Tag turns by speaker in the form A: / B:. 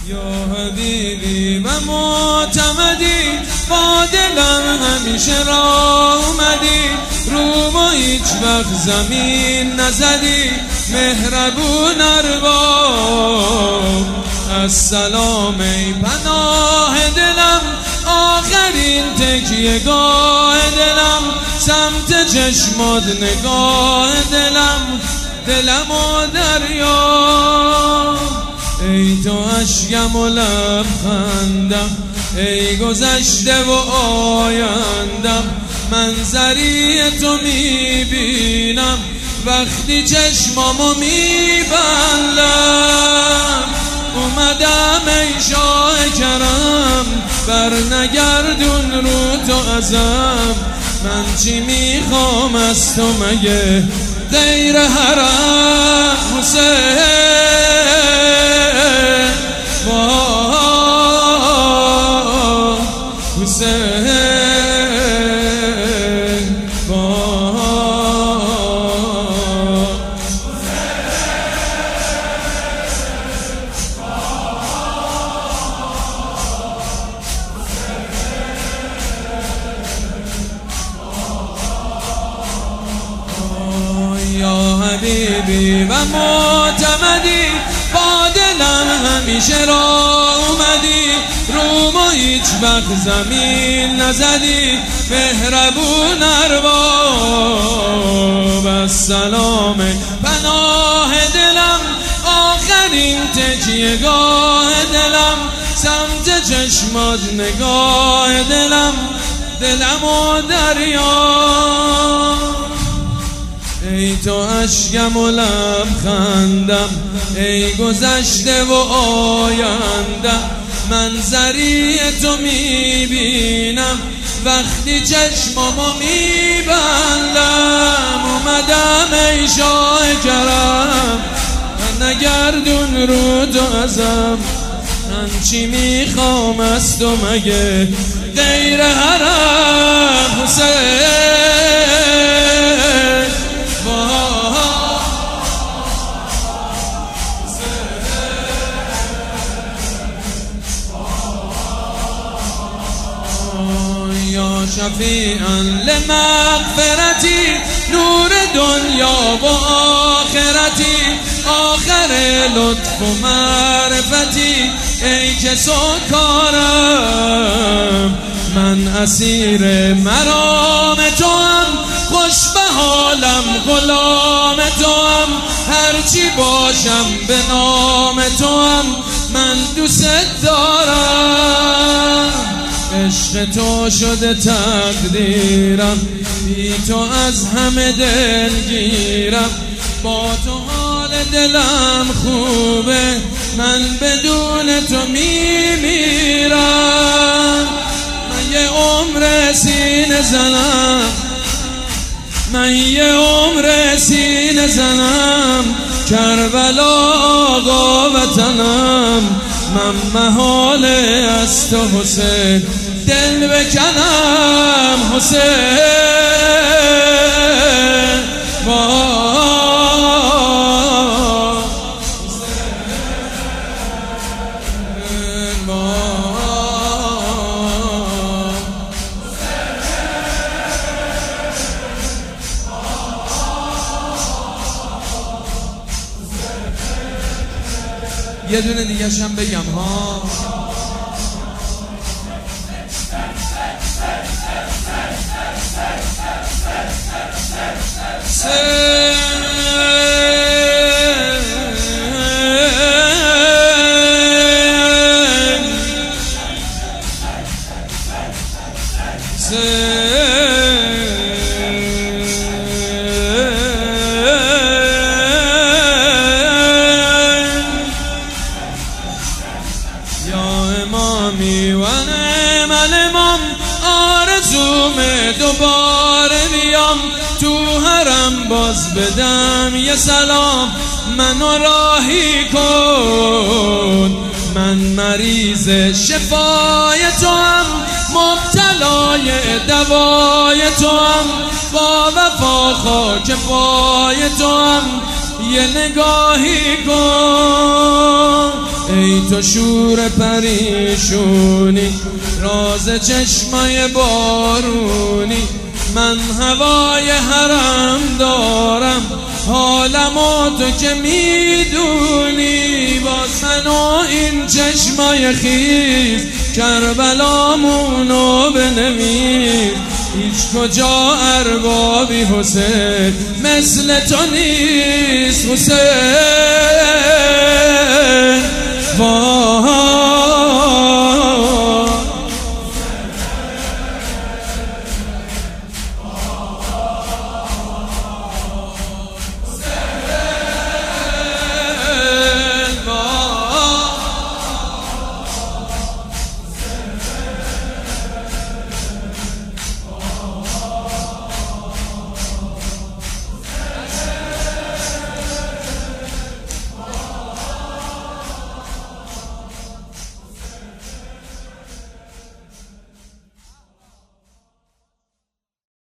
A: یا حبیبی و معتمدی، با دلم همیشه راه اومدی، رو ما هیچ وقت زمین نزدی، مهربون ارباب. السلام ای پناه دلم، آخرین تکیه گاه دلم، سمت چشمات نگاه دلم و دریا. ای تو اشکم و لبخندم، ای گذشته و آیندم، منظری تو میبینم وقتی چشمامو میبندم. اومدم ای شاه کرم، بر نگردون رو تو ازم، من چی میخوام از تو مگه غیر حرم. حسین واه حسین واه. یا حبیبی و معتمدی، با دلم همیشه راه اومدی، رو ما هیچ وقت زمین نزدی، مهربون ارباب. السلام پناه دلم، آخرین تکیه گاه دلم، سمت چشمات نگاه دلم و دریا. ای تو اشکم و لبخندم، ای گذشته و آیندم، منظری تو میبینم وقتی چشمامو میبندم. اومدم ای شاه کرم، من نگردون رو تو ازم، من چی میخوام از تو مگه غیر حرم. حسین شفیعا لمغفرتی، نور دنیا و آخرتی، آخر لطف و معرفتی، ای که سکارم من اسیر مرام تو هم، خوش به حالم غلام تو هم، هرچی باشم به نام تو هم، من دوست دارم. عشق تو شده تقدیرم، بی تو از همه دلگیرم، با تو حال دلم خوبه، من بدون تو میمیرم. من یه عمر سینه زنم، من یه عمر سینه زنم، کربلا آقا وطنم، من محاله از تو حسین دل بکنم. حسین واه حسین واه. یه دونه دیگه شم بگم ها. آرزومه دوباره بیام تو حرم، باز بدم یه سلام، منو راهی کن. من مریض شفای تو هم، مبتلای دوای تو هم، با وفا خاک پای تو هم، یه نگاهی کن. ای تو شور پریشونی، راز چشمای بارونی. من هوای حرم دارم، حالمو تو که میدونی. باز من و این چشمای خیز، کربلامونو بنویس. هیچ کجا اربابی حسین مثل تو نیست حسین.